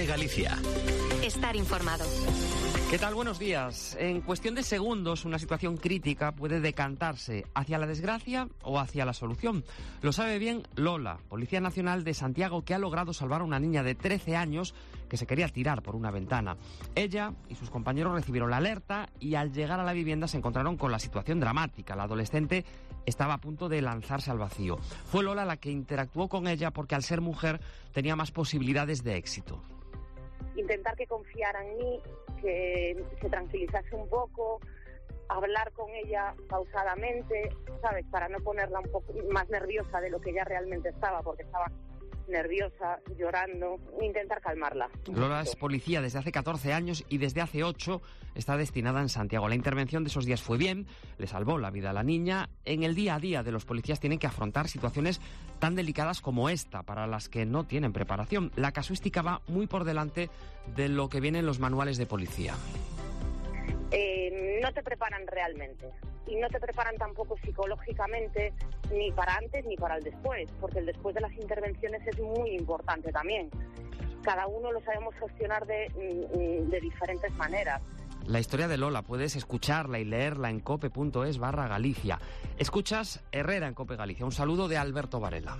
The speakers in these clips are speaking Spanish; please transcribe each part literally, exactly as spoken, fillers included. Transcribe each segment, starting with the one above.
Galicia. Estar informado. ¿Qué tal? Buenos días. En cuestión de segundos, una situación crítica puede decantarse hacia la desgracia o hacia la solución. Lo sabe bien Lola, Policía Nacional de Santiago, que ha logrado salvar a una niña de trece años que se quería tirar por una ventana. Ella y sus compañeros recibieron la alerta y al llegar a la vivienda se encontraron con la situación dramática. La adolescente estaba a punto de lanzarse al vacío. Fue Lola la que interactuó con ella porque al ser mujer tenía más posibilidades de éxito. Intentar que confiara en mí, que se tranquilizase un poco, hablar con ella pausadamente, ¿sabes? Para no ponerla un poco más nerviosa de lo que ella realmente estaba, porque estaba nerviosa, llorando, intentar calmarla. Lola es policía desde hace catorce años y desde hace ocho está destinada en Santiago. La intervención de esos días fue bien, le salvó la vida a la niña. En el día a día de los policías tienen que afrontar situaciones tan delicadas como esta, para las que no tienen preparación. La casuística va muy por delante de lo que viene en los manuales de policía. Eh, no te preparan realmente. Y no te preparan tampoco psicológicamente ni para antes ni para el después, porque el después de las intervenciones es muy importante también. Cada uno lo sabemos gestionar de, de diferentes maneras. La historia de Lola puedes escucharla y leerla en cope punto es barra Galicia. Escuchas Herrera en Cope Galicia. Un saludo de Alberto Varela.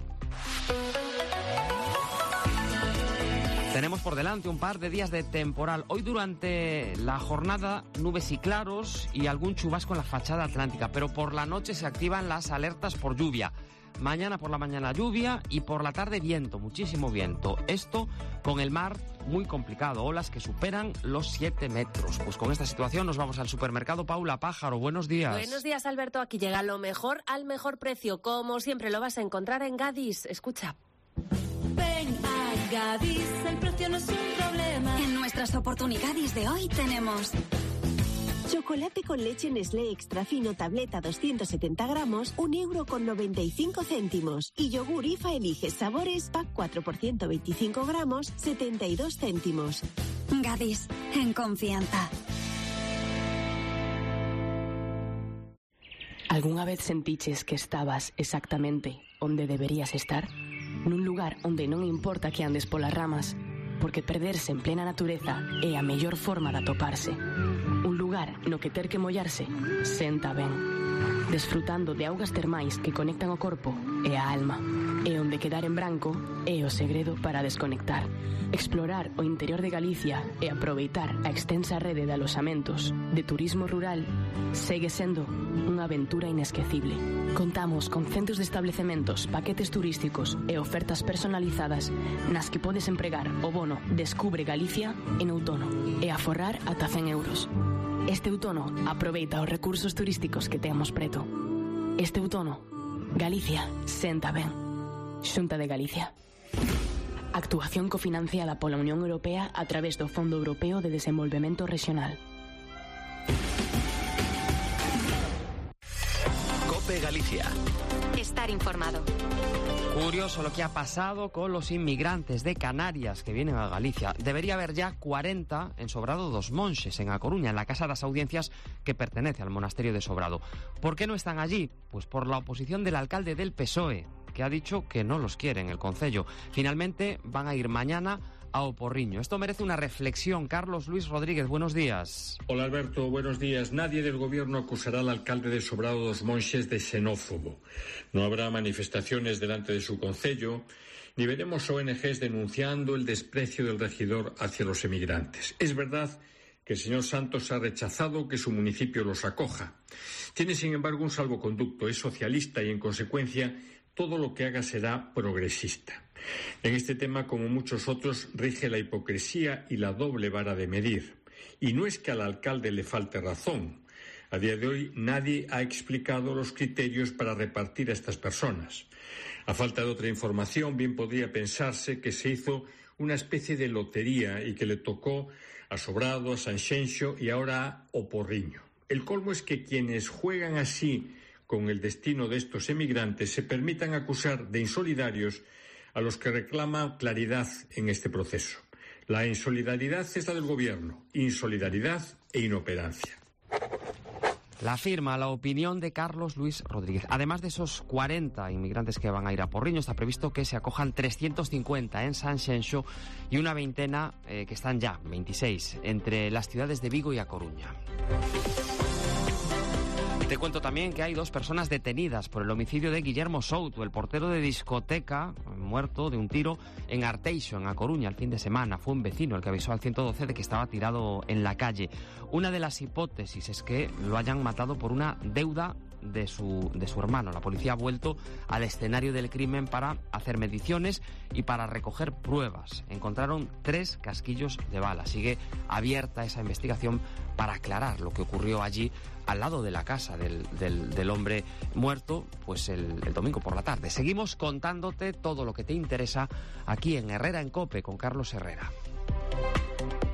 Tenemos por delante un par de días de temporal. Hoy durante la jornada nubes y claros y algún chubasco en la fachada atlántica, pero por la noche se activan las alertas por lluvia. Mañana por la mañana lluvia y por la tarde viento, muchísimo viento. Esto con el mar muy complicado, olas que superan los siete metros. Pues con esta situación nos vamos al supermercado Paula Pájaro. Buenos días. Buenos días, Alberto. Aquí llega lo mejor al mejor precio. Como siempre lo vas a encontrar en Gadis. Escucha. Ven a Gadis, el precio no es un problema. En nuestras oportunidades de hoy tenemos chocolate con leche Nestlé extra fino tableta doscientos setenta gramos, un euro con noventa y cinco céntimos. Y yogur I F A elige sabores, pack cuatro por ciento veinticinco gramos, setenta y dos céntimos. Gadis, en confianza. ¿Alguna vez sentiches que estabas exactamente onde deberías estar? Nun lugar onde non importa que andes polas ramas, porque perderse en plena natureza é a mellor forma de atoparse. Un lugar no que ter que mollarse senta ben, desfrutando de augas termais que conectan o corpo e a alma, e onde quedar en branco é o segredo para desconectar. Explorar o interior de Galicia e aproveitar a extensa rede de alosamentos de turismo rural segue sendo unha aventura inesquecible. Contamos con centos de establecementos, paquetes turísticos e ofertas personalizadas nas que podes empregar o bono Descubre Galicia en outono e aforrar ata cen euros. Este outono aproveita os recursos turísticos que temos preto. Este outono, Galicia senta ben. Xunta de Galicia. Actuación cofinanciada pola Unión Europea a través do Fondo Europeo de Desenvolvemento Regional. Cope Galicia. Estar informado. Curioso lo que ha pasado con los inmigrantes de Canarias que vienen a Galicia. Debería haber ya cuarenta en Sobrado dos Monxes, en A Coruña, en la Casa das Audiencias que pertenece al monasterio de Sobrado. ¿Por qué no están allí? Pues por la oposición del alcalde del P S O E, que ha dicho que no los quiere en el concello. Finalmente van a ir mañana a Oporriño. Esto merece una reflexión. Carlos Luis Rodríguez, buenos días. Hola Alberto, buenos días. Nadie del gobierno acusará al alcalde de Sobrado dos Monxes de xenófobo. No habrá manifestaciones delante de su concello, ni veremos O N Ges denunciando el desprecio del regidor hacia los emigrantes. Es verdad que el señor Santos ha rechazado que su municipio los acoja. Tiene, sin embargo, un salvoconducto, es socialista y, en consecuencia, todo lo que haga será progresista. En este tema, como muchos otros, rige la hipocresía y la doble vara de medir. Y no es que al alcalde le falte razón. A día de hoy nadie ha explicado los criterios para repartir a estas personas. A falta de otra información, bien podría pensarse que se hizo una especie de lotería y que le tocó a Sobrado, a Sanxenxo y ahora a Oporriño. El colmo es que quienes juegan así con el destino de estos emigrantes se permitan acusar de insolidarios a los que reclaman claridad en este proceso. La insolidaridad es la del gobierno, insolidaridad e inoperancia. La firma, la opinión de Carlos Luis Rodríguez. Además de esos cuarenta inmigrantes que van a ir a Porriño, está previsto que se acojan trescientos cincuenta en Sanxenxo y una veintena eh, que están ya, veintiséis, entre las ciudades de Vigo y A Coruña. Te cuento también que hay dos personas detenidas por el homicidio de Guillermo Souto, el portero de discoteca, muerto de un tiro en Arteixo, en A Coruña, el fin de semana. Fue un vecino el que avisó al ciento doce de que estaba tirado en la calle. Una de las hipótesis es que lo hayan matado por una deuda de su, de su hermano. La policía ha vuelto al escenario del crimen para hacer mediciones y para recoger pruebas. Encontraron tres casquillos de bala. Sigue abierta esa investigación para aclarar lo que ocurrió allí al lado de la casa del, del, del hombre muerto, pues el, el domingo por la tarde. Seguimos contándote todo lo que te interesa aquí en Herrera en COPE con Carlos Herrera.